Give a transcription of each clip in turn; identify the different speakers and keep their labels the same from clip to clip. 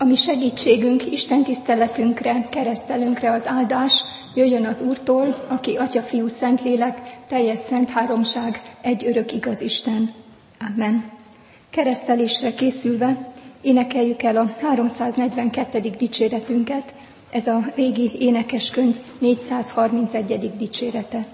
Speaker 1: mi segítségünk, Isten tiszteletünkre, keresztelünkre az áldás jöjjön az Úrtól, aki Atya, Fiú, Szentlélek, teljes szent háromság, egy örök igaz Isten. Amen. Keresztelésre készülve énekeljük el a 342. dicséretünket, ez a régi énekeskönyv 431. dicsérete.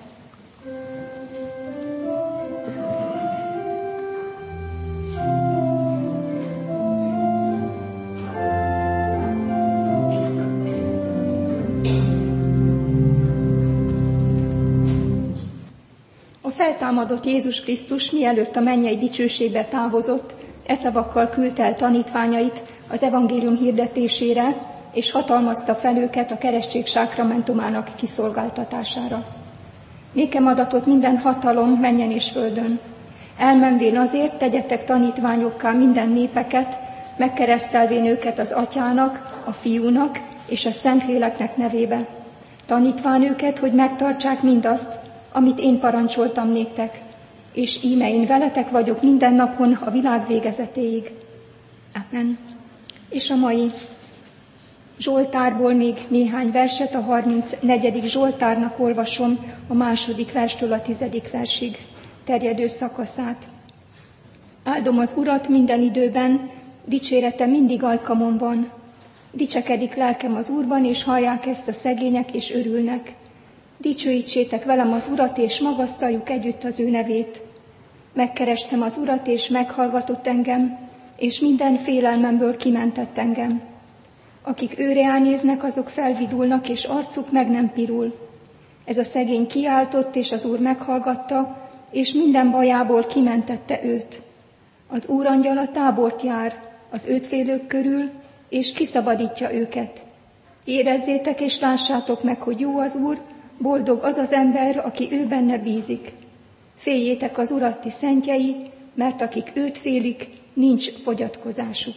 Speaker 1: Feltámadott Jézus Krisztus, mielőtt a mennyei dicsőségbe távozott, e szavakkal küldte el tanítványait az evangélium hirdetésére, és hatalmazta fel őket a keresztség sákramentumának kiszolgáltatására. Nékem adatot minden hatalom mennyen és földön. Elmenvén azért tegyetek tanítványokká minden népeket, megkeresztelvén őket az Atyának, a Fiúnak és a Szentléleknek nevébe. Tanítván őket, hogy megtartsák mindazt, amit én parancsoltam néktek, és íme én veletek vagyok minden napon a világ végezetéig. Amen. És a mai Zsoltárból még néhány verset, a 34. Zsoltárnak olvasom a 2. verstől a 10. versig terjedő szakaszát. Áldom az Urat minden időben, dicsérete mindig ajkamon van. Dicsekedik lelkem az Úrban, és hallják ezt a szegények, és örülnek. Dicsőítsétek velem az Urat, és magasztaljuk együtt az ő nevét. Megkerestem az Urat, és meghallgatott engem, és minden félelmemből kimentett engem. Akik őre néznek, azok felvidulnak, és arcuk meg nem pirul. Ez a szegény kiáltott, és az Úr meghallgatta, és minden bajából kimentette őt. Az Úr angyala tábort jár az őt félők körül, és kiszabadítja őket. Érezzétek, és lássátok meg, hogy jó az Úr, boldog az az ember, aki ő benne bízik. Féljétek az Urat, ti szentjei, mert akik őt félik, nincs fogyatkozásuk.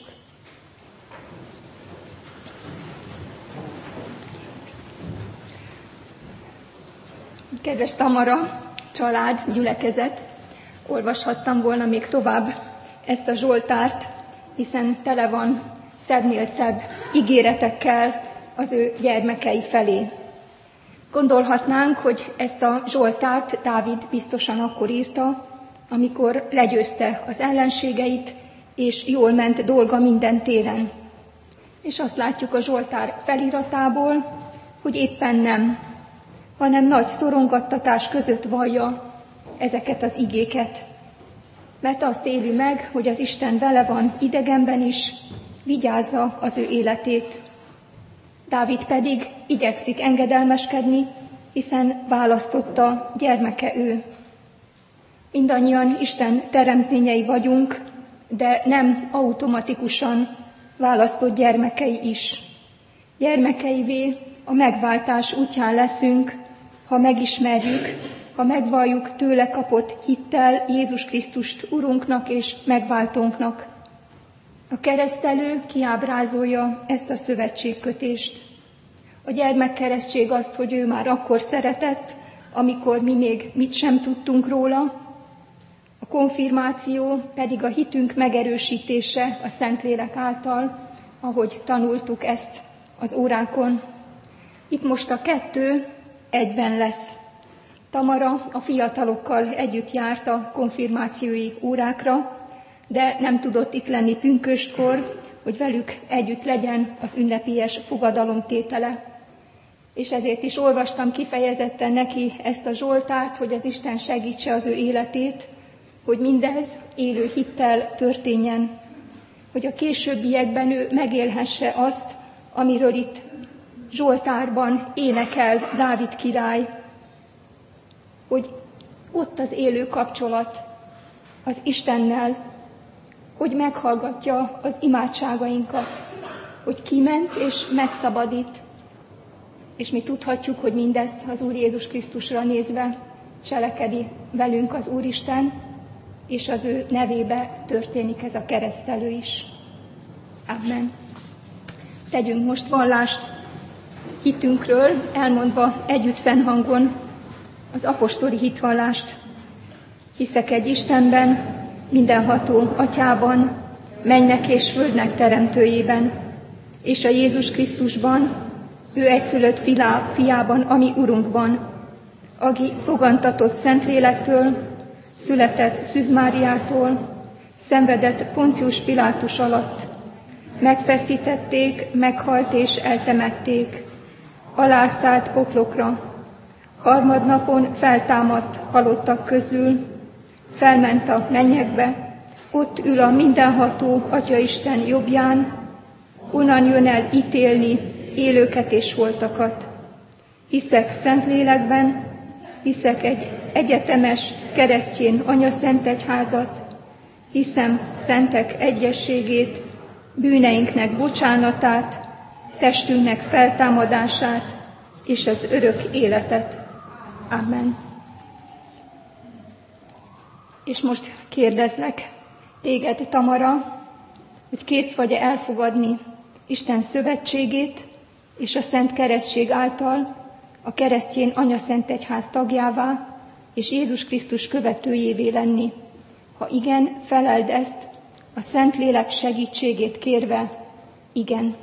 Speaker 1: Kedves Tamara, család, gyülekezet, olvashattam volna még tovább ezt a Zsoltárt, hiszen tele van szebbnél szebb ígéretekkel az ő gyermekei felé. Gondolhatnánk, hogy ezt a Zsoltárt Dávid biztosan akkor írta, amikor legyőzte az ellenségeit, és jól ment dolga minden téren. És azt látjuk a Zsoltár feliratából, hogy éppen nem, hanem nagy szorongattatás között vallja ezeket az igéket. Mert azt éli meg, hogy az Isten vele van idegenben is, vigyázza az ő életét. Dávid pedig igyekszik engedelmeskedni, hiszen választotta gyermeke ő. Mindannyian Isten teremtményei vagyunk, de nem automatikusan választott gyermekei is. Gyermekeivé a megváltás útján leszünk, ha megismerjük, ha megvalljuk tőle kapott hittel Jézus Krisztust Urunknak és megváltónknak. A keresztelő kiábrázolja ezt a szövetségkötést. A gyermekkeresztség azt, hogy ő már akkor szeretett, amikor mi még mit sem tudtunk róla. A konfirmáció pedig a hitünk megerősítése a Szentlélek által, ahogy tanultuk ezt az órákon. Itt most a kettő egyben lesz. Tamara a fiatalokkal együtt járt a konfirmációi órákra, de nem tudott itt lenni pünköstkor, hogy velük együtt legyen az ünnepélyes fogadalomtétele. És ezért is olvastam kifejezetten neki ezt a Zsoltárt, hogy az Isten segítse az ő életét, hogy mindez élő hittel történjen, hogy a későbbiekben ő megélhesse azt, amiről itt Zsoltárban énekel Dávid király, hogy ott az élő kapcsolat az Istennel, hogy meghallgatja az imádságainkat, hogy kiment és megszabadít. És mi tudhatjuk, hogy mindezt az Úr Jézus Krisztusra nézve cselekedi velünk az Úristen, és az ő nevébe történik ez a keresztelő is. Amen. Tegyünk most vallást hitünkről, elmondva együtt fennhangon az apostoli hitvallást. Hiszek egy Istenben, mindenható Atyában, mennek és földnek teremtőjében, és a Jézus Krisztusban, ő egyszülött fiában, ami Urunkban, aki fogantatott Szentlélektől, született Szűz Máriától, szenvedett Poncius Pilátus alatt, megfeszítették, meghalt és eltemették, alászállt poklokra, harmadnapon feltámadt halottak közül, felment a mennyekbe, ott ül a mindenható Atyaisten jobbján, onnan jön el ítélni élőket és holtakat. Hiszek Szentlélekben, hiszek egy egyetemes keresztény anyaszentegyházat, hiszem szentek egyességét, bűneinknek bocsánatát, testünknek feltámadását és az örök életet. Amen. És most kérdezlek téged, Tamara, hogy kész vagy-e elfogadni Isten szövetségét és a Szent Keresztség által a keresztény anyaszentegyház tagjává és Jézus Krisztus követőjévé lenni. Ha igen, feleld ezt, a Szentlélek segítségét kérve, igen.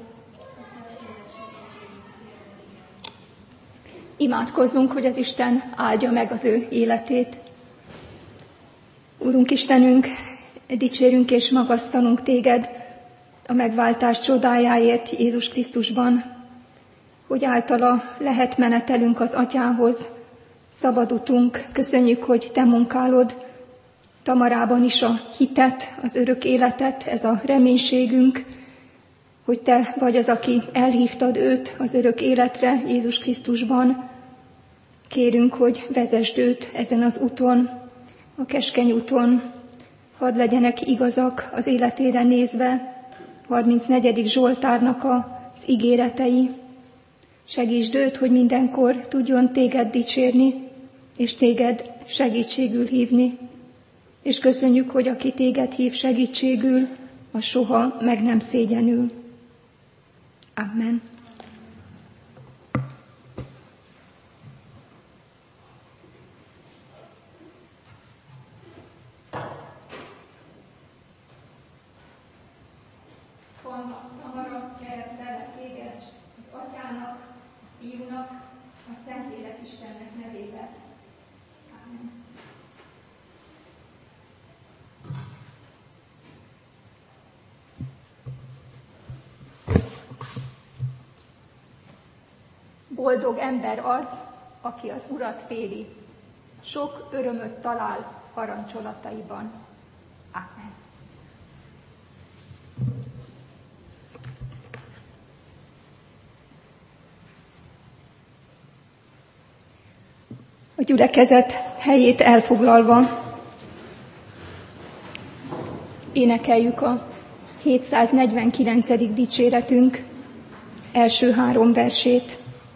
Speaker 1: Imádkozzunk, hogy az Isten áldja meg az ő életét. Úrunk Istenünk, dicsérünk és magasztalunk téged a megváltás csodájáért Jézus Krisztusban, hogy általa lehet menetelünk az Atyához, szabad utunk. Köszönjük, hogy te munkálod Tamarában is a hitet, az örök életet, ez a reménységünk, hogy te vagy az, aki elhívtad őt az örök életre Jézus Krisztusban. Kérünk, hogy vezesd őt ezen az úton, a keskeny úton, hadd legyenek igazak az életére nézve, 34. Zsoltárnak az ígéretei. Segítsd őt, hogy mindenkor tudjon téged dicsérni, és téged segítségül hívni. És köszönjük, hogy aki téged hív segítségül, az soha meg nem szégyenül. Amen. Tamara, keresztelek téged az Atyának, a Fiúnak, a Szentlélek Istennek nevében. Amen. Boldog ember az, aki az Urat féli, sok örömöt talál parancsolataiban. Amen. A gyülekezet helyét elfoglalva énekeljük a 749. dicséretünk első 3 versét.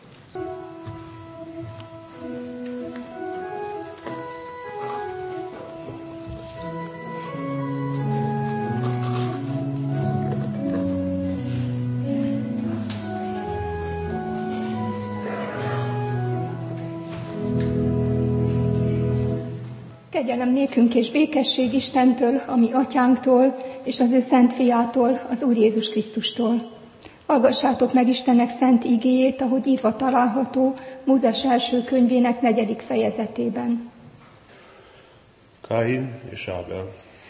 Speaker 1: Kegyelem nékünk és békesség Istentől, a mi atyánktól, és az ő szent fiától, az Úr Jézus Krisztustól. Hallgassátok meg Istennek szent igéjét, ahogy írva található Mózes első könyvének 4. fejezetében.
Speaker 2: Káin és Ábel.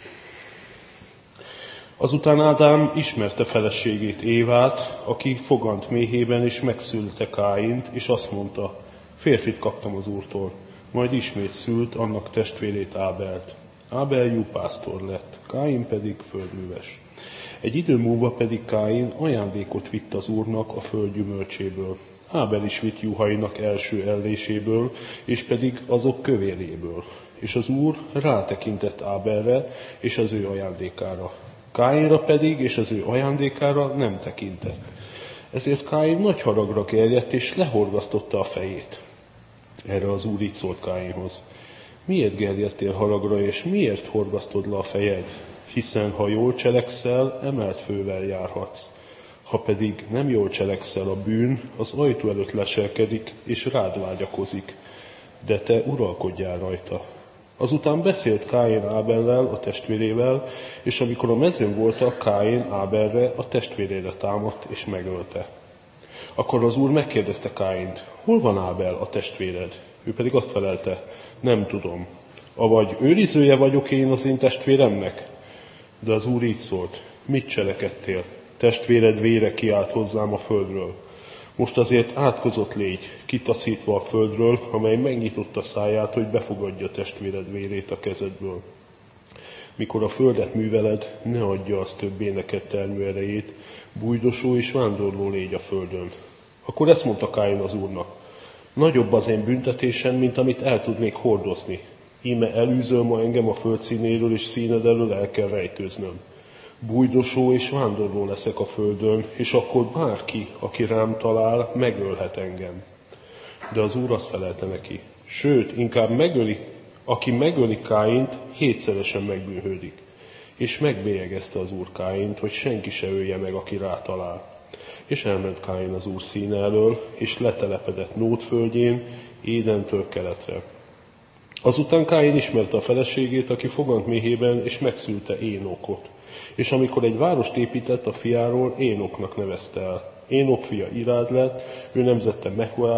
Speaker 2: Azután Ádám ismerte feleségét, Évát, aki fogant méhében, és megszülte Káint, és azt mondta, férfit kaptam az Úrtól. Majd ismét szült annak testvérét, Ábelt. Ábel juhásztor lett, Káin pedig földműves. Egy idő múlva pedig Káin ajándékot vitt az Úrnak a föld gyümölcséből. Ábel is vitt juhainak első elléséből, és pedig azok kövéréből. És az Úr rátekintett Ábelre és az ő ajándékára. Káinra pedig és az ő ajándékára nem tekintett. Ezért Káin nagy haragra gerjedt, és lehorgasztotta a fejét. Erre az Úr így szólt Káinhoz. Miért gerjedtél haragra, és miért horgasztod le a fejed? Hiszen ha jól cselekszel, emelt fővel járhatsz. Ha pedig nem jól cselekszel, a bűn az ajtó előtt leselkedik, és rád vágyakozik. De te uralkodjál rajta. Azután beszélt Káin Ábellel, a testvérével, és amikor a mezőn voltak, Káin Ábelre, a testvérére támadt és megölte. Akkor az Úr megkérdezte Káint, hol van Ábel, a testvéred? Ő pedig azt felelte, nem tudom. Avagy őrizője vagyok én az én testvéremnek? De az Úr így szólt, mit cselekedtél? Testvéred vére kiált hozzám a földről. Most azért átkozott légy, kitaszítva a földről, amely megnyitotta száját, hogy befogadja testvéred vérét a kezedből. Mikor a földet műveled, ne adja az többé neked termőerejét, bújdosó és vándorló légy a földön. Akkor ezt mondta Káin az Úrnak, nagyobb az én büntetésem, mint amit el tudnék hordozni. Íme elűzöl ma engem a föld színéről, és színed elől el kell rejtőznöm. Bújdosó és vándorló leszek a földön, és akkor bárki, aki rám talál, megölhet engem. De az Úr azt felelte neki, sőt, inkább aki megöli Káint, 7-szeresen megbűnhődik. És megbélyegezte az Úr Káint, hogy senki se ölje meg, aki rátalál. És elment Káin az Úr színe elől, és letelepedett Nód földjén, Édentől keletre. Azután Káin ismerte a feleségét, aki fogant méhében, és megszülte Énokot. És amikor egy várost épített, a fiáról Énoknak nevezte el. Énok fia Irád lett, ő nemzette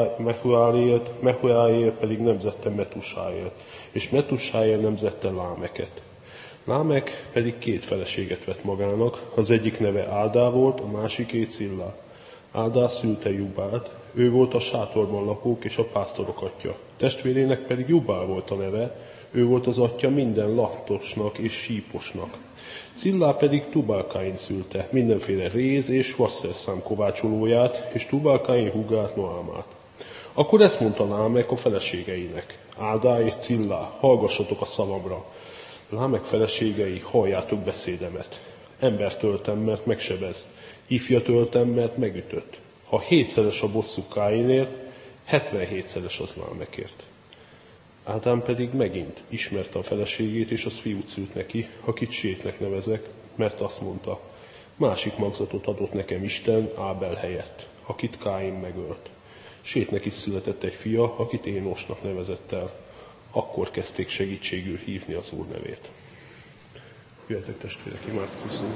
Speaker 2: Mehuáél pedig nemzette Metusáélt, és Metusáél nemzette Lámeket. Lámek pedig 2 feleséget vett magának, az egyik neve Ádá volt, a másiké Cillá. Ádá szülte Jubát, ő volt a sátorban lakók és a pásztorok atya. Testvérének pedig Jubál volt a neve, ő volt az atya minden laktosnak és síposnak. Cillá pedig Tubál-Káin szülte, mindenféle réz és vasszerszám kovácsolóját, és Tubál-Káin húgát Noámát. Akkor ezt mondta Lámek a feleségeinek, Ádá és Cillá, hallgassatok a szavamra. Lámek feleségei, halljátok beszédemet. Embert öltem, mert megsebez. Ifjat öltem, mert megütött. Ha 7-szeres a bosszú Káinért, 77-szeres az Lámekért. Ádám pedig megint ismerte a feleségét, és az fiút szült neki, akit Sétnek nevezek, mert azt mondta, másik magzatot adott nekem Isten Ábel helyett, akit Káin megölt. Sétnek is született egy fia, akit Énosnak nevezett el. Akkor kezdték segítségül hívni az Úr nevét. Jöjjetek testvérek, imádkozzunk!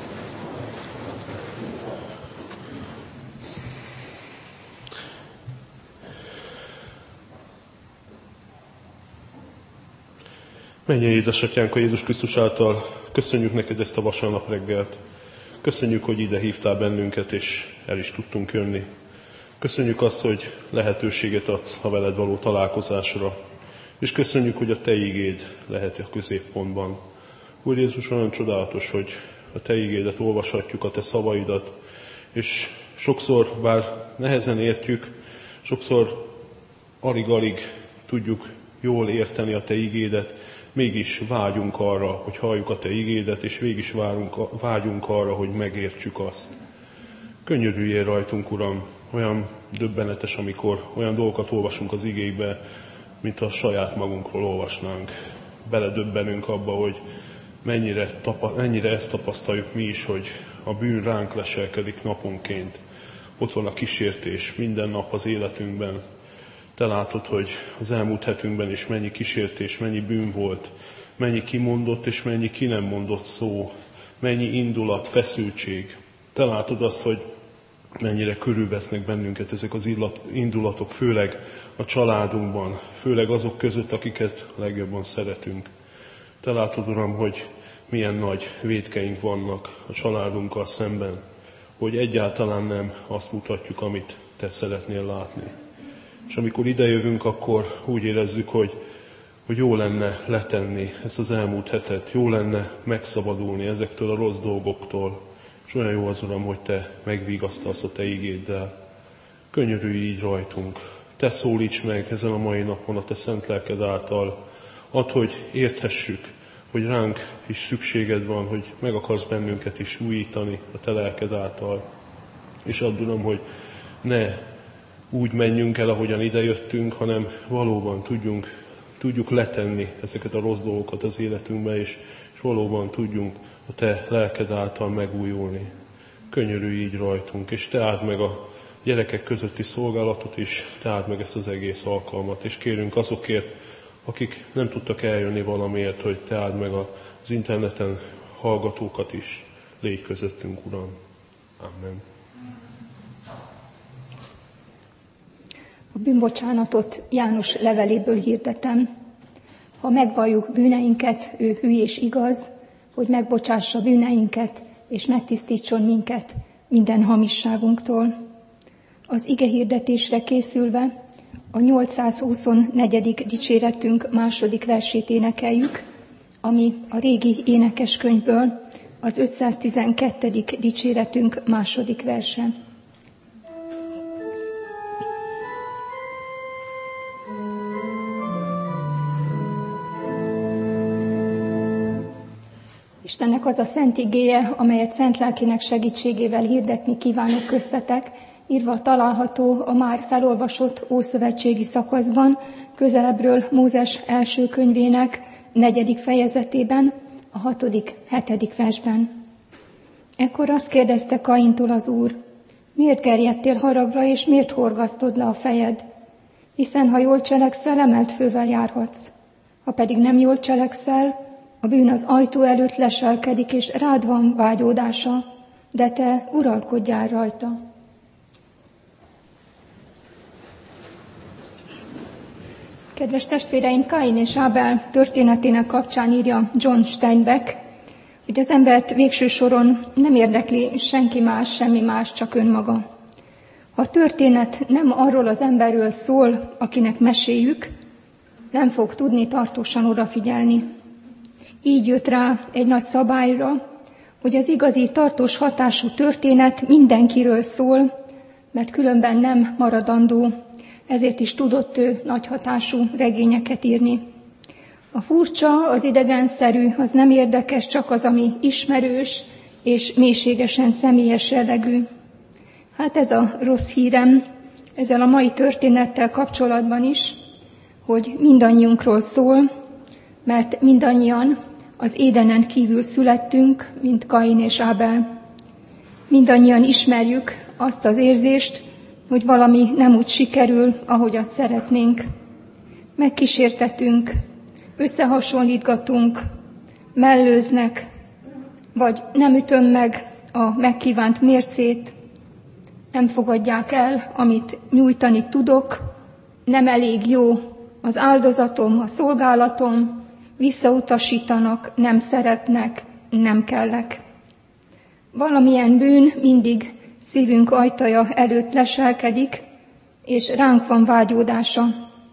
Speaker 2: Mennyei édesatyánk, a Jézus Krisztus által köszönjük neked ezt a vasárnap reggelt. Köszönjük, hogy ide hívtál bennünket, és el is tudtunk jönni. Köszönjük azt, hogy lehetőséget adsz a veled való találkozásra. És köszönjük, hogy a Te igéd lehet a középpontban. Úr Jézus, olyan csodálatos, hogy a Te igédet olvashatjuk, a Te szavaidat, és sokszor, bár nehezen értjük, sokszor alig-alig tudjuk jól érteni a Te igédet, mégis vágyunk arra, hogy halljuk a Te igédet, és mégis vágyunk arra, hogy megértsük azt. Könyörüljél rajtunk, Uram, olyan döbbenetes, amikor olyan dolgokat olvasunk az igébe, mint a saját magunkról olvasnánk. Beledöbbenünk abba, hogy mennyire ezt tapasztaljuk mi is, hogy a bűn ránk leselkedik naponként. Ott van a kísértés minden nap az életünkben. Te látod, hogy az elmúlt hetünkben is mennyi kísértés, mennyi bűn volt, mennyi kimondott és mennyi ki nem mondott szó, mennyi indulat, feszültség. Te látod azt, hogy mennyire körülvesznek bennünket ezek az indulatok, főleg a családunkban, főleg azok között, akiket legjobban szeretünk. Te látod, Uram, hogy milyen nagy vétkeink vannak a családunkkal szemben, hogy egyáltalán nem azt mutatjuk, amit Te szeretnél látni. És amikor idejövünk, akkor úgy érezzük, hogy jó lenne letenni ezt az elmúlt hetet, jó lenne megszabadulni ezektől a rossz dolgoktól, és olyan jó az, Uram, hogy Te megvigasztalsz a Te igéddel. Könyörülj így rajtunk. Te szólíts meg ezen a mai napon a Te szent lelked által. Add, hogy érthessük, hogy ránk is szükséged van, hogy meg akarsz bennünket is újítani a Te lelked által. És add, Uram, hogy ne úgy menjünk el, ahogyan idejöttünk, hanem valóban tudjuk letenni ezeket a rossz dolgokat az életünkbe, és valóban tudjunk a Te lelked által megújulni. Könyörülj így rajtunk, és Te áld meg a gyerekek közötti szolgálatot is, Te áld meg ezt az egész alkalmat, és kérünk azokért, akik nem tudtak eljönni valamiért, hogy te áld meg az interneten hallgatókat is. Légy közöttünk, Uram. Amen.
Speaker 1: A bűnbocsánatot János leveléből hirdetem. Ha megvalljuk bűneinket, ő hű és igaz, hogy megbocsássa bűneinket, és megtisztítson minket minden hamisságunktól. Az ige hirdetésre készülve a 824. dicséretünk második versét énekeljük, ami a régi énekeskönyvből az 512. dicséretünk második verse. Istennek az a szent igéje, amelyet szent lelkének segítségével hirdetni kívánok köztetek, írva található a már felolvasott ószövetségi szakaszban, közelebbről Mózes első könyvének 4. fejezetében, a 6., 7. versben. Ekkor azt kérdezte Kaintól az Úr: miért gerjedtél haragra, és miért horgasztod le a fejed? Hiszen ha jól cselekszel, emelt fővel járhatsz. Ha pedig nem jól cselekszel, a bűn az ajtó előtt leselkedik, és rád van vágyódása, de te uralkodjál rajta. Kedves testvéreim, Káin és Ábel történetének kapcsán írja John Steinbeck, hogy az embert végső soron nem érdekli senki más, semmi más, csak önmaga. Ha a történet nem arról az emberről szól, akinek meséljük, nem fog tudni tartósan odafigyelni. Így jött rá egy nagy szabályra, hogy az igazi, tartós hatású történet mindenkiről szól, mert különben nem maradandó, ezért is tudott ő nagy hatású regényeket írni. A furcsa, az idegenszerű, az nem érdekes, csak az, ami ismerős és mélységesen személyes jellegű. Hát ez a rossz hírem ezzel a mai történettel kapcsolatban is, hogy mindannyiunkról szól, mert mindannyian az Édenen kívül születtünk, mint Kain és Ábel. Mindannyian ismerjük azt az érzést, hogy valami nem úgy sikerül, ahogy azt szeretnénk. Megkísértetünk, összehasonlítgatunk, mellőznek, vagy nem ütöm meg a megkívánt mércét, nem fogadják el, amit nyújtani tudok, nem elég jó az áldozatom, a szolgálatom, visszautasítanak, nem szeretnek, nem kellek. Valamilyen bűn mindig szívünk ajtaja előtt leselkedik, és ránk van vágyódása.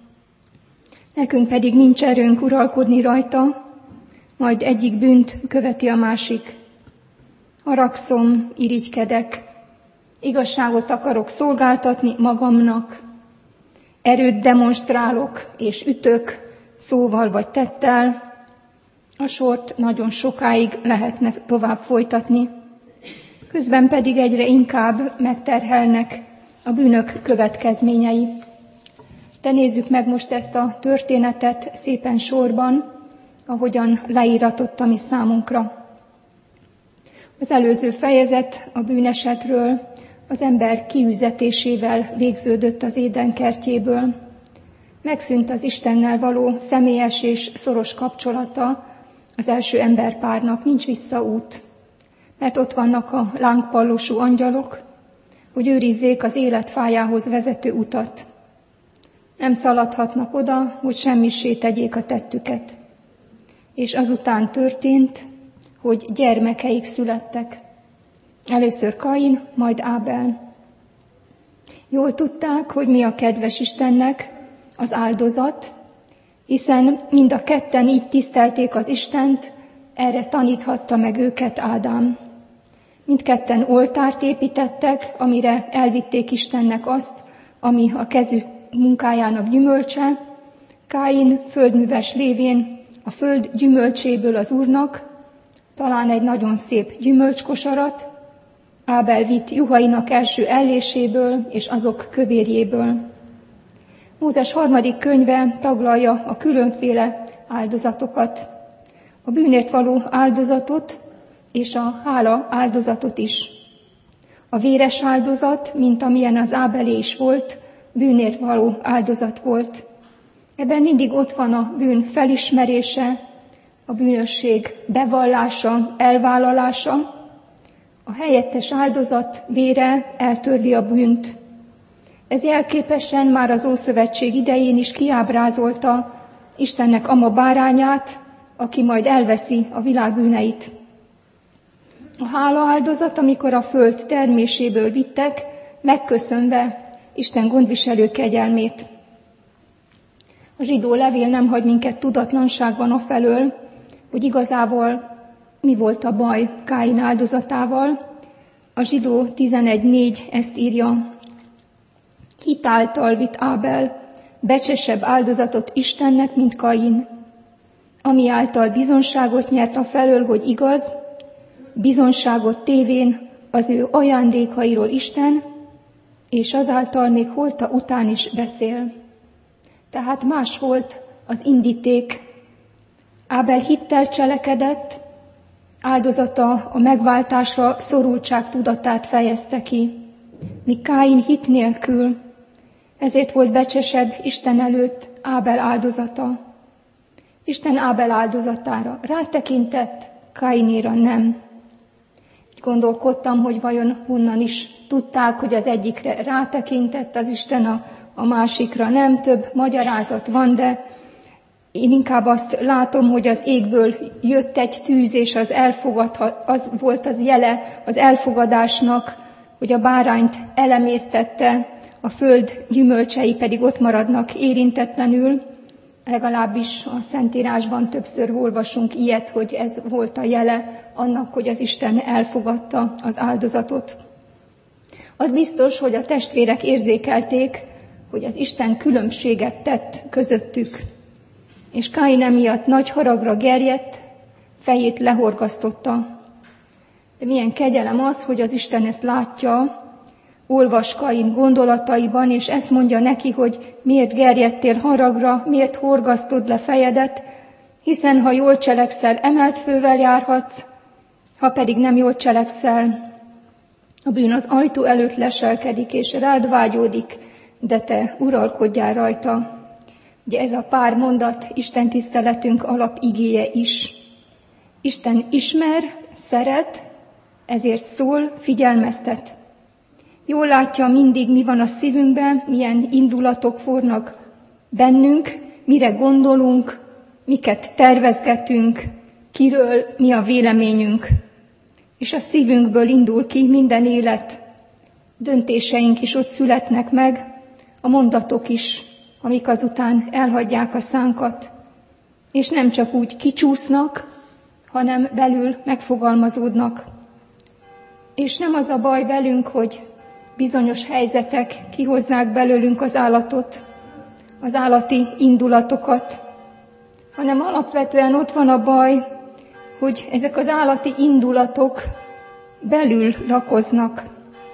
Speaker 1: Nekünk pedig nincs erőnk uralkodni rajta, majd egyik bűnt követi a másik. Haragszom, irigykedek, igazságot akarok szolgáltatni magamnak, erőt demonstrálok és ütök szóval vagy tettel, a sort nagyon sokáig lehetne tovább folytatni, közben pedig egyre inkább megterhelnek a bűnök következményei. De nézzük meg most ezt a történetet szépen sorban, ahogyan leíratott a mi számunkra. Az előző fejezet a bűnesetről, az ember kiüzetésével végződött az Éden kertjéből. Megszűnt az Istennel való személyes és szoros kapcsolata az első emberpárnak, nincs visszaút, mert ott vannak a lángpallósú angyalok, hogy őrizzék az élet fájához vezető utat. Nem szaladhatnak oda, hogy semmissé tegyék a tettüket. És azután történt, hogy gyermekeik születtek. Először Kain, majd Ábel. Jól tudták, hogy mi a kedves Istennek az áldozat, hiszen mind a ketten így tisztelték az Istent, erre taníthatta meg őket Ádám. Mindketten oltárt építettek, amire elvitték Istennek azt, ami a kezük munkájának gyümölcse. Káin földműves lévén a föld gyümölcséből az Úrnak, talán egy nagyon szép gyümölcskosarat, Ábel vitt juhainak első elléséből és azok kövérjéből. Mózes 3. könyve taglalja a különféle áldozatokat, a bűnért való áldozatot és a hála áldozatot is. A véres áldozat, mint amilyen az Ábelé is volt, bűnért való áldozat volt. Ebben mindig ott van a bűn felismerése, a bűnösség bevallása, elvállalása. A helyettes áldozat vére eltörli a bűnt. Ez jelképesen már az Ószövetség idején is kiábrázolta Istennek ama bárányát, aki majd elveszi a világ bűneit. A hálaáldozat, amikor a föld terméséből vittek, megköszönve Isten gondviselő kegyelmét. A zsidó levél nem hagy minket tudatlanságban afelől, hogy igazából mi volt a baj Káin áldozatával. A zsidó 11.4 ezt írja: hit által vitt Ábel becsesebb áldozatot Istennek, mint Kain, ami által bizonságot nyert afelől, hogy igaz, bizonságot tévén az ő ajándékairól Isten, és azáltal még holta után is beszél. Tehát más volt az indíték. Ábel hittel cselekedett, áldozata a megváltásra szorultság tudatát fejezte ki, míg Káin hit nélkül, ezért volt becsesebb Isten előtt Ábel áldozata. Isten Ábel áldozatára rátekintett, Káinéra nem. Gondolkodtam, hogy vajon honnan is tudták, hogy az egyikre rátekintett az Isten, a másikra nem. Több magyarázat van, én inkább azt látom, hogy az égből jött egy tűz, és az volt az jele az elfogadásnak, hogy a bárányt elemésztette, a föld gyümölcsei pedig ott maradnak érintetlenül. Legalábbis a Szentírásban többször olvasunk ilyet, hogy ez volt a jele annak, hogy az Isten elfogadta az áldozatot. Az biztos, hogy a testvérek érzékelték, hogy az Isten különbséget tett közöttük. És Káin emiatt nagy haragra gerjedt, fejét lehorgasztotta. De milyen kegyelem az, hogy az Isten ezt látja, olvas Káin gondolataiban, és ezt mondja neki, hogy miért gerjedtél haragra, miért horgasztod le fejedet, hiszen ha jól cselekszel, emelt fővel járhatsz, ha pedig nem jól cselekszel, a bűn az ajtó előtt leselkedik, és rád vágyódik, de te uralkodjál rajta. Ugye ez a pár mondat Isten tiszteletünk alapigéje is. Isten ismer, szeret, ezért szól, figyelmeztet. Jól látja mindig, mi van a szívünkben, milyen indulatok fornak bennünk, mire gondolunk, miket tervezgetünk, kiről mi a véleményünk. És a szívünkből indul ki minden élet. Döntéseink is ott születnek meg, a mondatok is, amik azután elhagyják a szánkat, és nem csak úgy kicsúsznak, hanem belül megfogalmazódnak. És nem az a baj velünk, hogy bizonyos helyzetek kihozzák belőlünk az állatot, az állati indulatokat, hanem alapvetően ott van a baj, hogy ezek az állati indulatok belül lakoznak.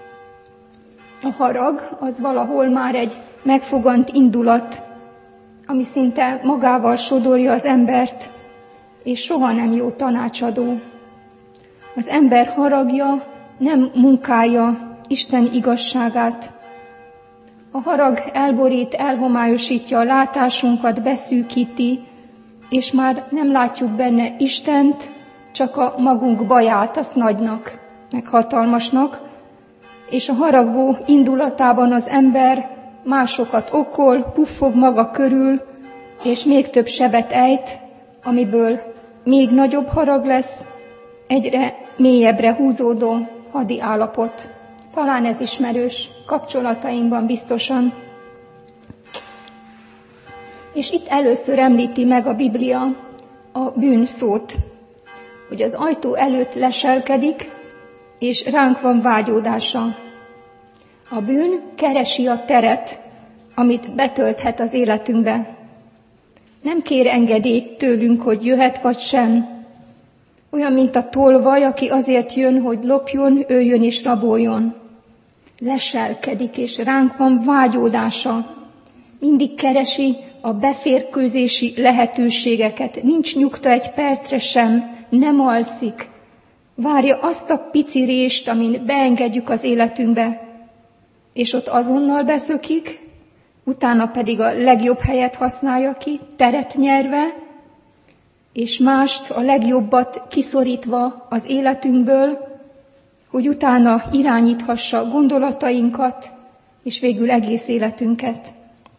Speaker 1: A harag az valahol már egy megfogant indulat, ami szinte magával sodorja az embert, és soha nem jó tanácsadó. Az ember haragja nem munkálja Isten igazságát. A harag elborít, elhomályosítja a látásunkat, beszűkíti, és már nem látjuk benne Istent, csak a magunk baját, azt nagynak, meg hatalmasnak, és a haragvó indulatában az ember másokat okol, puffog maga körül, és még több sebet ejt, amiből még nagyobb harag lesz, egyre mélyebbre húzódó hadi állapot. Talán ez ismerős kapcsolatainkban biztosan. És itt először említi meg a Biblia a bűn szót, hogy az ajtó előtt leselkedik, és ránk van vágyódása. A bűn keresi a teret, amit betölthet az életünkbe. Nem kér engedélyt tőlünk, hogy jöhet vagy sem. Olyan, mint a tolvaj, aki azért jön, hogy lopjon, öljön és raboljon. Leselkedik, és ránk van vágyódása. Mindig keresi a beférkőzési lehetőségeket. Nincs nyugta egy percre sem, nem alszik. Várja azt a pici rést, amin beengedjük az életünkbe, és ott azonnal beszökik, utána pedig a legjobb helyet használja ki, teret nyerve, és mást, a legjobbat kiszorítva az életünkből, hogy utána irányíthassa gondolatainkat, és végül egész életünket.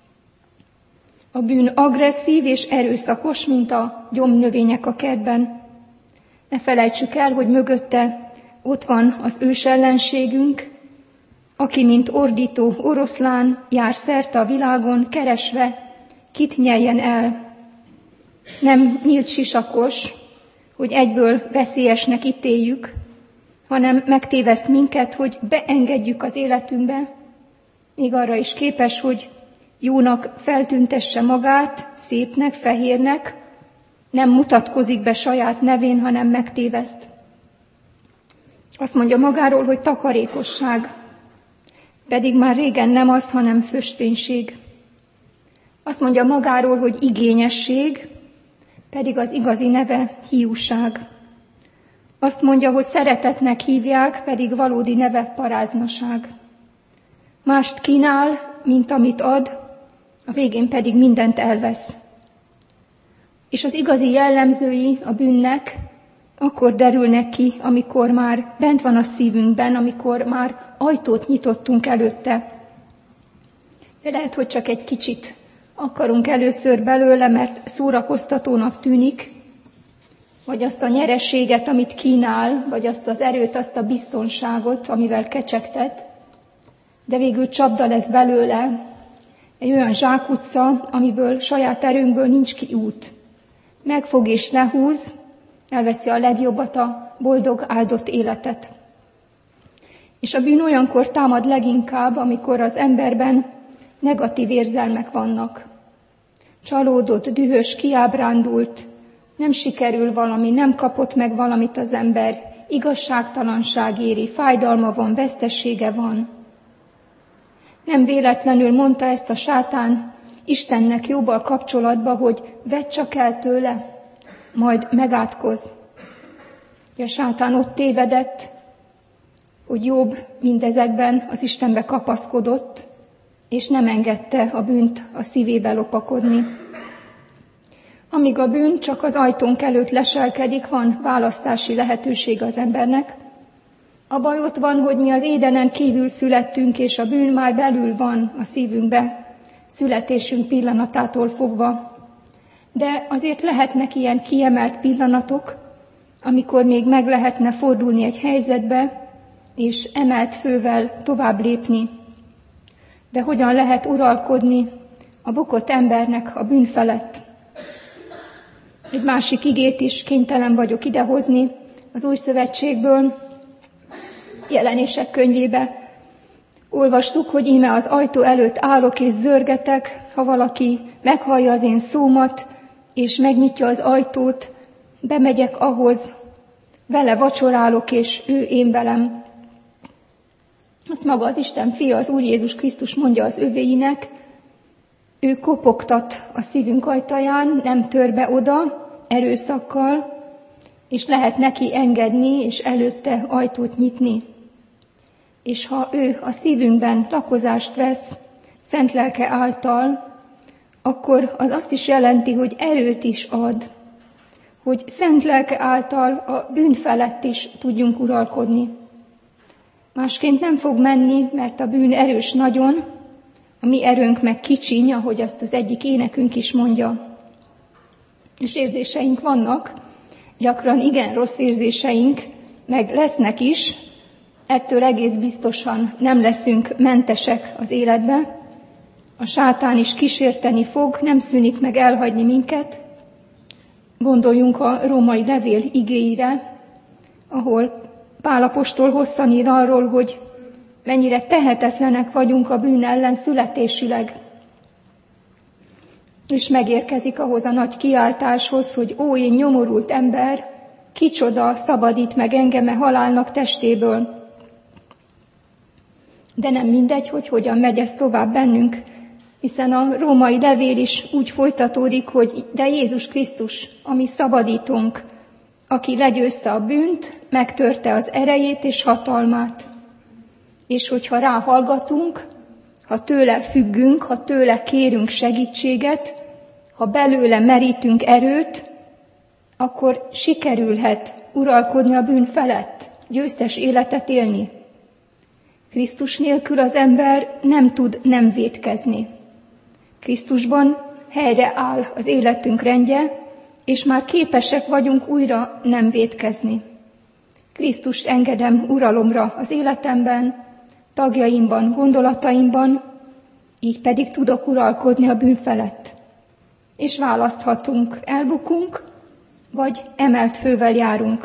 Speaker 1: A bűn agresszív és erőszakos, mint a gyomnövények a kertben. Ne felejtsük el, hogy mögötte ott van az ősellenségünk, aki, mint ordító oroszlán, jár szerte a világon, keresve, kit nyeljen el. Nem nyílt sisakos, hogy egyből veszélyesnek ítéljük, hanem megtéveszt minket, hogy beengedjük az életünkbe, még arra is képes, hogy jónak feltüntesse magát, szépnek, fehérnek, nem mutatkozik be saját nevén, hanem megtéveszt. Azt mondja magáról, hogy takarékosság, pedig már régen nem az, hanem fösténység. Azt mondja magáról, hogy igényesség, pedig az igazi neve hiúság. Azt mondja, hogy szeretetnek hívják, pedig valódi neve paráznaság. Mást kínál, mint amit ad, a végén pedig mindent elvesz. És az igazi jellemzői a bűnnek akkor derülnek ki, amikor már bent van a szívünkben, amikor már ajtót nyitottunk előtte. De lehet, hogy csak egy kicsit akarunk először belőle, mert szórakoztatónak tűnik, vagy azt a nyerességet, amit kínál, vagy azt az erőt, azt a biztonságot, amivel kecsegtet, de végül csapda lesz belőle, egy olyan zsákutca, amiből saját erőnkből nincs kiút. Megfog és lehúz, elveszi a legjobbat, a boldog, áldott életet. És a bűn olyankor támad leginkább, amikor az emberben negatív érzelmek vannak. Csalódott, dühös, kiábrándult, nem sikerül valami, nem kapott meg valamit az ember, igazságtalanság éri, fájdalma van, vesztesége van. Nem véletlenül mondta ezt a sátán Istennek Jobbal kapcsolatban, hogy vedd csak el tőle, majd megátkozz. A sátán ott tévedett, hogy Jobb mindezekben az Istenbe kapaszkodott, és nem engedte a bűnt a szívébe lopakodni. Amíg a bűn csak az ajtónk előtt leselkedik, van választási lehetőség az embernek. A baj ott van, hogy mi az édenen kívül születtünk, és a bűn már belül van a szívünkbe, születésünk pillanatától fogva. De azért lehetnek ilyen kiemelt pillanatok, amikor még meg lehetne fordulni egy helyzetbe, és emelt fővel tovább lépni. De hogyan lehet uralkodni a bukott embernek a bűn felett? Egy másik igét is kénytelen vagyok idehozni az Új Szövetségből, Jelenések könyvébe. Olvastuk, hogy íme az ajtó előtt állok és zörgetek, ha valaki meghallja az én szómat, és megnyitja az ajtót, bemegyek ahhoz, vele vacsorálok, és ő én velem. Azt maga az Isten fia, az Úr Jézus Krisztus mondja az övéinek, ő kopogtat a szívünk ajtaján, nem tör be oda erőszakkal, és lehet neki engedni, és előtte ajtót nyitni. És ha ő a szívünkben lakozást vesz, szent lelke által, akkor az azt is jelenti, hogy erőt is ad, hogy szent lelke által a bűn felett is tudjunk uralkodni. Másként nem fog menni, mert a bűn erős nagyon, a mi erőnk meg kicsiny, ahogy azt az egyik énekünk is mondja. És érzéseink vannak, gyakran igen rossz érzéseink, meg lesznek is, ettől egész biztosan nem leszünk mentesek az életbe. A sátán is kísérteni fog, nem szűnik meg elhagyni minket. Gondoljunk a római levél igéire, ahol Pál apostol hosszan ír arról, hogy mennyire tehetetlenek vagyunk a bűn ellen születésüleg. És megérkezik ahhoz a nagy kiáltáshoz, hogy ó, én nyomorult ember, kicsoda szabadít meg engem halálnak testéből. De nem mindegy, hogy hogyan megy ez tovább bennünk, hiszen a római levél is úgy folytatódik, hogy de Jézus Krisztus, ami szabadítunk, aki legyőzte a bűnt, megtörte az erejét és hatalmát. És hogyha ráhallgatunk, ha tőle függünk, ha tőle kérünk segítséget, ha belőle merítünk erőt, akkor sikerülhet uralkodni a bűn felett, győztes életet élni. Krisztus nélkül az ember nem tud nem vétkezni. Krisztusban helyre áll az életünk rendje, és már képesek vagyunk újra nem vétkezni. Krisztust engedem uralomra az életemben, tagjaimban, gondolataimban, így pedig tudok uralkodni a bűn felett. És választhatunk, elbukunk, vagy emelt fővel járunk.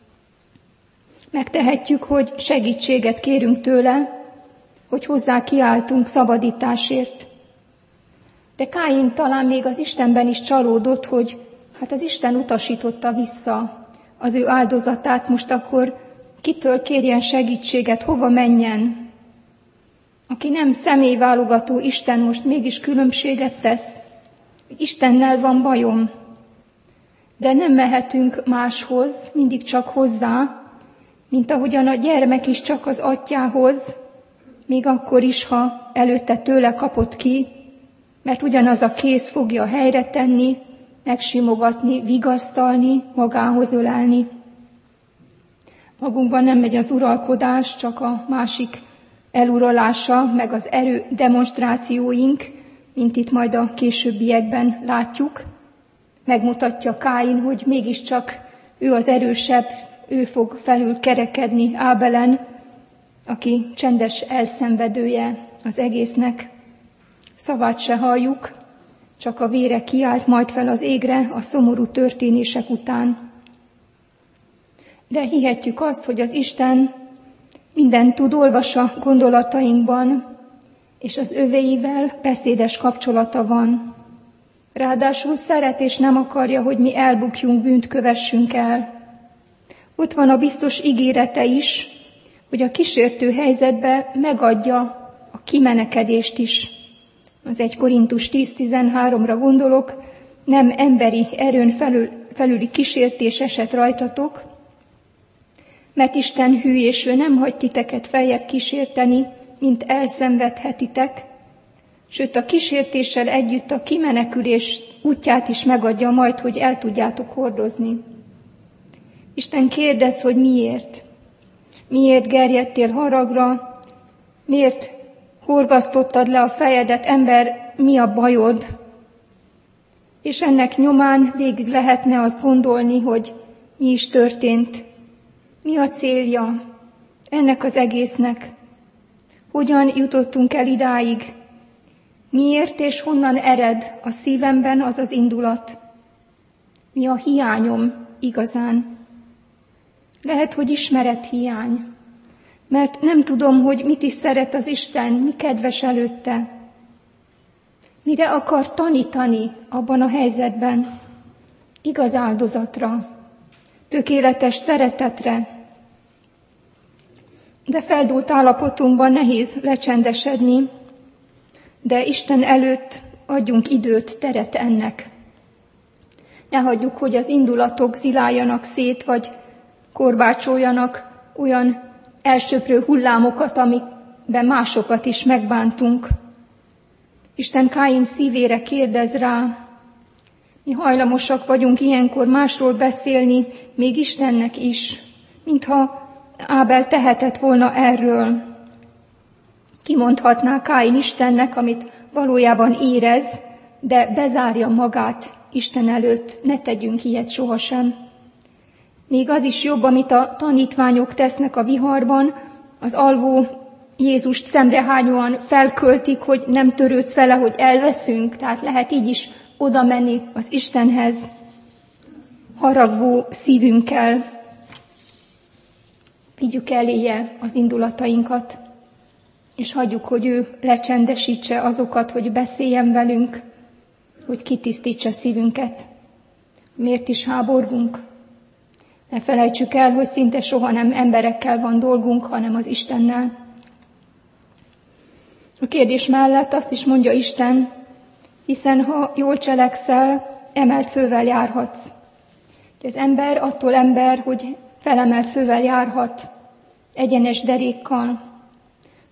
Speaker 1: Megtehetjük, hogy segítséget kérünk tőle, hogy hozzá kiáltunk szabadításért. De Káin talán még az Istenben is csalódott, hogy az Isten utasította vissza az ő áldozatát, most akkor kitől kérjen segítséget, hova menjen? Aki nem személyválogató Isten, most mégis különbséget tesz. Istennel van bajom, de nem mehetünk máshoz, mindig csak hozzá, mint ahogyan a gyermek is csak az atyához, még akkor is, ha előtte tőle kapott ki, mert ugyanaz a kéz fogja helyre tenni, megsimogatni, vigasztalni, magához ölelni. Magunkban nem megy az uralkodás, csak a másik eluralása, meg az erő demonstrációink, mint itt majd a későbbiekben látjuk. Megmutatja Káin, hogy mégiscsak ő az erősebb, ő fog felül kerekedni Ábelen, aki csendes elszenvedője az egésznek. Szavát se halljuk, csak a vére kiált majd fel az égre a szomorú történések után. De hihetjük azt, hogy az Isten mindent tud, olvas a gondolatainkban, és az övéivel beszédes kapcsolata van. Ráadásul szeret és nem akarja, hogy mi elbukjunk, bűnt kövessünk el. Ott van a biztos ígérete is, hogy a kísértő helyzetbe megadja a kimenekedést is. Az 1 Korintus 10:13-ra gondolok, nem emberi erőn felüli kísértés esett rajtatok, mert Isten hű, és ő nem hagy titeket feljebb kísérteni, mint elszenvedhetitek, sőt a kísértéssel együtt a kimenekülés útját is megadja majd, hogy el tudjátok hordozni. Isten kérdez, hogy miért? Miért gerjedtél haragra? Miért horgasztottad le a fejedet, ember, mi a bajod? És ennek nyomán végig lehetne azt gondolni, hogy mi is történt. Mi a célja ennek az egésznek? Hogyan jutottunk el idáig? Miért és honnan ered a szívemben az az indulat? Mi a hiányom igazán? Lehet, hogy ismerethiány, mert nem tudom, hogy mit is szeret az Isten, mi kedves előtte. Mire akar tanítani abban a helyzetben? Igaz áldozatra, tökéletes szeretetre. De feldúlt állapotunkban nehéz lecsendesedni, de Isten előtt adjunk időt, teret ennek. Ne hagyjuk, hogy az indulatok ziláljanak szét, vagy korbácsoljanak olyan elsöprő hullámokat, amikben másokat is megbántunk. Isten Káin szívére kérdez rá. Mi hajlamosak vagyunk ilyenkor másról beszélni, még Istennek is, mintha Ábel tehetett volna erről. Kimondhatná Káin Istennek, amit valójában érez, de bezárja magát Isten előtt, ne tegyünk ilyet sohasem. Még az is jobb, amit a tanítványok tesznek a viharban, az alvó Jézust szemrehányóan felköltik, hogy nem törődsz vele, hogy elveszünk, tehát lehet így is oda menni az Istenhez haragvó szívünkkel. Vigyük eléje az indulatainkat, és hagyjuk, hogy ő lecsendesítse azokat, hogy beszéljen velünk, hogy kitisztítsa szívünket. Miért is háborgunk? Ne felejtsük el, hogy szinte soha nem emberekkel van dolgunk, hanem az Istennel. A kérdés mellett azt is mondja Isten, hiszen ha jól cselekszel, emelt fővel járhatsz. Az ember attól ember, hogy felemelt fővel járhat, egyenes derékkal.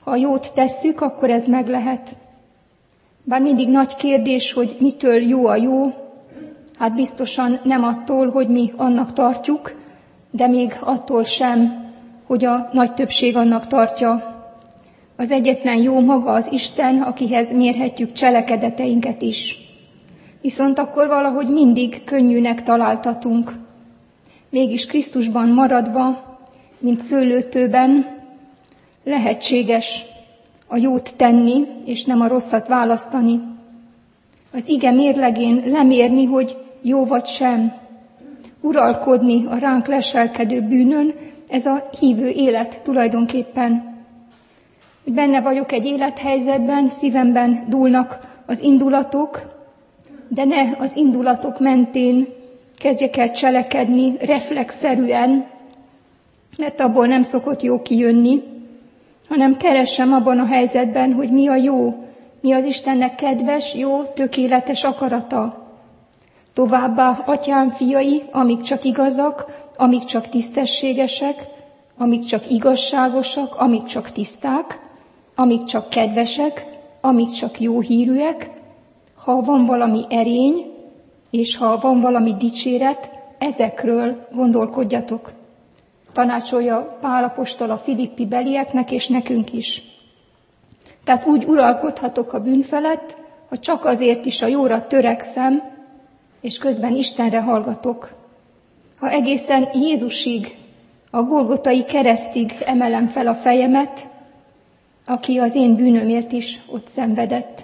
Speaker 1: Ha a jót tesszük, akkor ez meg lehet. Bár mindig nagy kérdés, hogy mitől jó a jó, hát biztosan nem attól, hogy mi annak tartjuk, de még attól sem, hogy a nagy többség annak tartja. Az egyetlen jó maga az Isten, akihez mérhetjük cselekedeteinket is. Viszont akkor valahogy mindig könnyűnek találtatunk. Mégis Krisztusban maradva, mint szőlőtőben, lehetséges a jót tenni, és nem a rosszat választani. Az ige mérlegén lemérni, hogy jó vagy sem. Uralkodni a ránk leselkedő bűnön, ez a hívő élet tulajdonképpen. Benne vagyok egy élethelyzetben, szívemben dúlnak az indulatok, de ne az indulatok mentén kezdjek el cselekedni reflexzerűen, mert abból nem szokott jó kijönni, hanem keressem abban a helyzetben, hogy mi a jó, mi az Istennek kedves, jó, tökéletes akarata. Továbbá, atyám fiai, amik csak igazak, amik csak tisztességesek, amik csak igazságosak, amik csak tiszták, amik csak kedvesek, amik csak jó hírűek, ha van valami erény, és ha van valami dicséret, ezekről gondolkodjatok. Tanácsolja Pál apostol a Filippi belieknek és nekünk is. Tehát úgy uralkodhatok a bűn felett, ha csak azért is a jóra törekszem, és közben Istenre hallgatok. Ha egészen Jézusig, a Golgotai keresztig emelem fel a fejemet, aki az én bűnömért is ott szenvedett.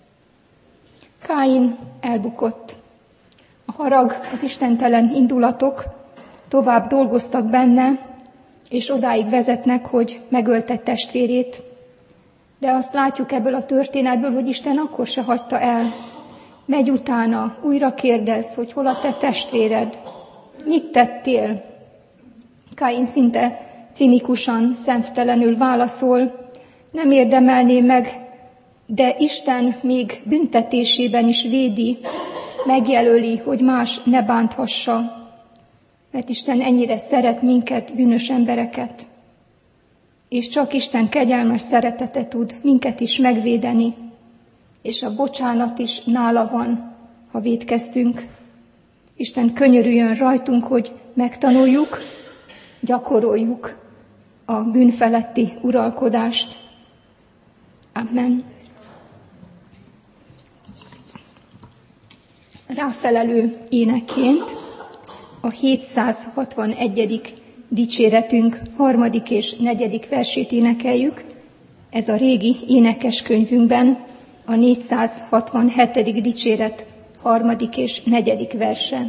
Speaker 1: Káin elbukott. A harag, az istentelen indulatok tovább dolgoztak benne, és odáig vezetnek, hogy megölte testvérét. De azt látjuk ebből a történetből, hogy Isten akkor se hagyta el. Megy utána, újra kérdez, hogy hol a te testvéred, mit tettél? Káin szinte cinikusan, szemtelenül válaszol, nem érdemelné meg, de Isten még büntetésében is védi, megjelöli, hogy más ne bánthassa, mert Isten ennyire szeret minket, bűnös embereket. És csak Isten kegyelmes szeretete tud minket is megvédeni, és a bocsánat is nála van, ha vétkeztünk. Isten könyörüljön rajtunk, hogy megtanuljuk, gyakoroljuk a bűnfeletti uralkodást. Amen. Ráfelelő énekként a 761. dicséretünk 3. és 4. versét énekeljük. Ez a régi énekeskönyvünkben a 467. dicséret 3. és 4. verse.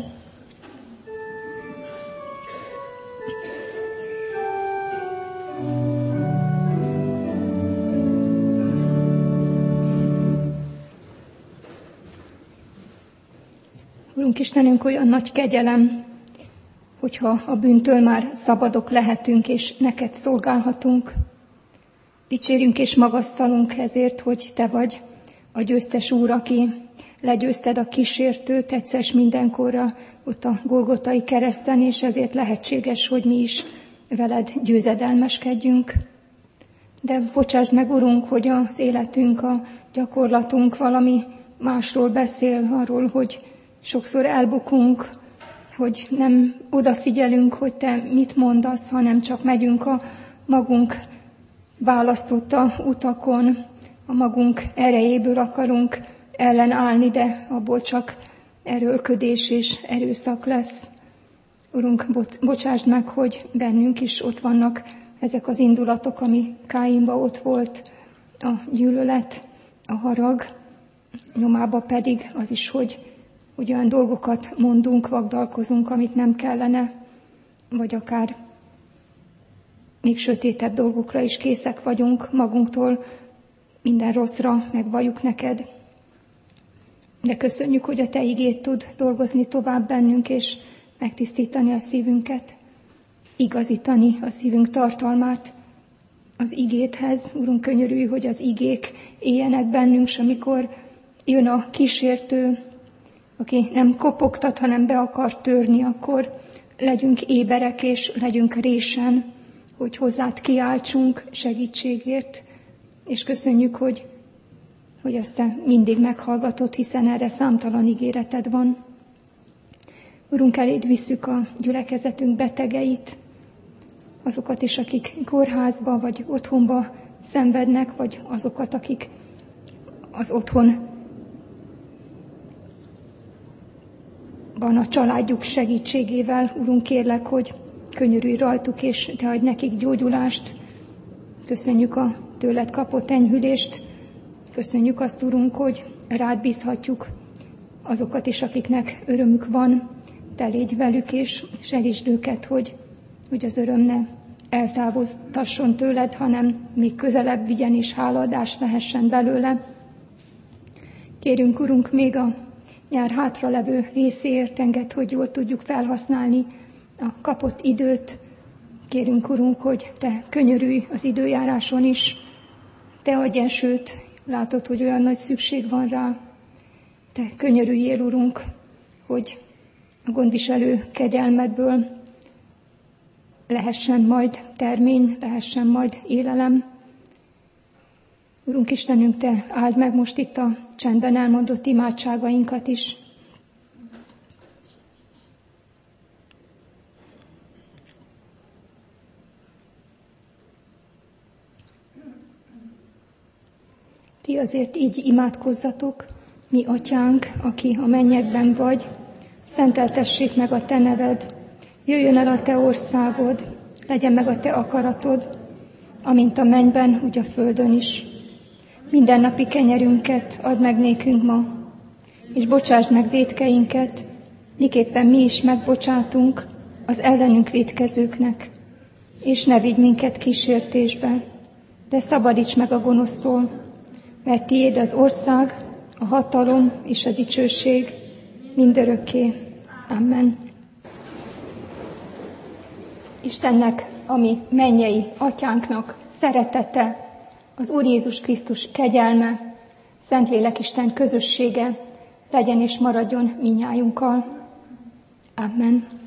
Speaker 1: Urunk Istenünk, olyan nagy kegyelem, hogyha a bűntől már szabadok lehetünk, és neked szolgálhatunk. Dicsérünk és magasztalunk ezért, hogy te vagy a győztes Úr, aki legyőzted a kísértőt egyszer mindenkorra ott a Golgotai kereszten, és ezért lehetséges, hogy mi is veled győzedelmeskedjünk. De bocsásd meg, Urunk, hogy az életünk, a gyakorlatunk valami másról beszél, arról, hogy sokszor elbukunk, hogy nem odafigyelünk, hogy te mit mondasz, hanem csak megyünk a magunk választotta utakon, a magunk erejéből akarunk ellenállni, de abból csak erőlködés és erőszak lesz. Urunk, bocsásd meg, hogy bennünk is ott vannak ezek az indulatok, ami Káinban ott volt, a gyűlölet, a harag, nyomába pedig az is, hogy olyan dolgokat mondunk, vagdalkozunk, amit nem kellene, vagy akár még sötétebb dolgokra is készek vagyunk magunktól, minden rosszra megvalljuk neked. De köszönjük, hogy a te igéd tud dolgozni tovább bennünk, és megtisztítani a szívünket, igazítani a szívünk tartalmát az igédhez. Urunk, könyörülj, hogy az igék éljenek bennünk, és amikor jön a kísértő, aki nem kopogtat, hanem be akar törni, akkor legyünk éberek és legyünk résen, hogy hozzád kiáltsunk segítségért, és köszönjük, hogy azt Te mindig meghallgatod, hiszen erre számtalan ígéreted van. Urunk, eléd visszük a gyülekezetünk betegeit, azokat is, akik kórházba vagy otthonba szenvednek, vagy azokat, akik az otthonban a családjuk segítségével. Urunk, kérlek, hogy könyörülj rajtuk, és Te adj nekik gyógyulást. Köszönjük a tőled kapott enyhülést. Köszönjük azt, Urunk, hogy rád bízhatjuk azokat is, akiknek örömük van. Te légy velük, és segítsd őket, hogy az öröm ne eltávoztasson tőled, hanem még közelebb vigyen, és hálaadás lehessen belőle. Kérünk, Urunk, még a nyár hátralevő részéért engedd, hogy jól tudjuk felhasználni a kapott időt. Kérünk, Urunk, hogy Te könyörülj az időjáráson is. Te adj esőt, látod, hogy olyan nagy szükség van rá. Te könyörüljél, Urunk, hogy a gondviselő kegyelmedből lehessen majd termény, lehessen majd élelem. Urunk Istenünk, Te áld meg most itt a csendben elmondott imádságainkat is. Ti azért így imádkozzatok: mi atyánk, aki a mennyekben vagy, szenteltessék meg a Te neved, jöjjön el a Te országod, legyen meg a Te akaratod, amint a mennyben, úgy a földön is. Mindennapi kenyerünket add meg nékünk ma, és bocsásd meg vétkeinket, miképpen mi is megbocsátunk az ellenünk vétkezőknek. És ne vigy minket kísértésbe, de szabadíts meg a gonosztól, mert Tiéd az ország, a hatalom és a dicsőség mindörökké. Amen. Istennek, ami mennyei atyánknak szeretete, az Úr Jézus Krisztus kegyelme, Szentlélek Isten közössége legyen és maradjon mindnyájunkkal. Amen.